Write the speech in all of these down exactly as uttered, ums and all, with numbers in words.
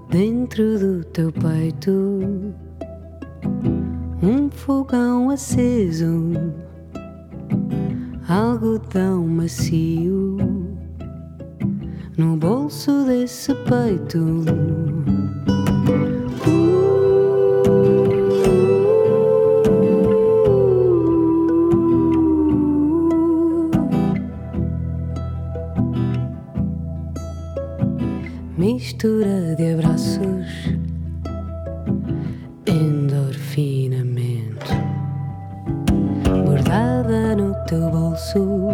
Dentro do teu peito, um fogão aceso, algodão macio no bolso desse peito. Mistura de abraços, endorfinamento, bordada no teu bolso,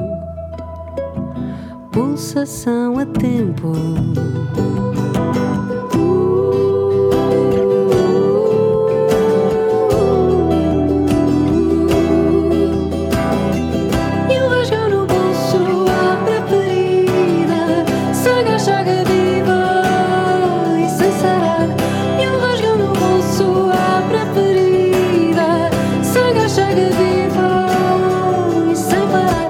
pulsação a tempo. E o rasgão no bolso abre a ferida, sangue a chaga viva. E o rasgão no bolso abre a ferida, sangue a chaga viva e sem parar.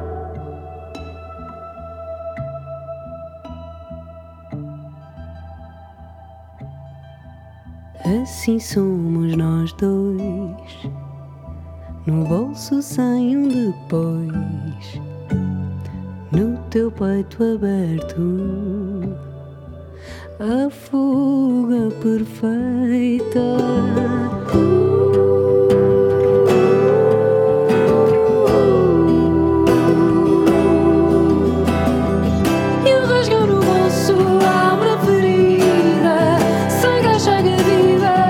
Assim somos nós dois, no bolso sem um depois, no teu peito aberto, a fuga perfeita. E o rasgão no bolso abre a ferida, sangue a chaga viva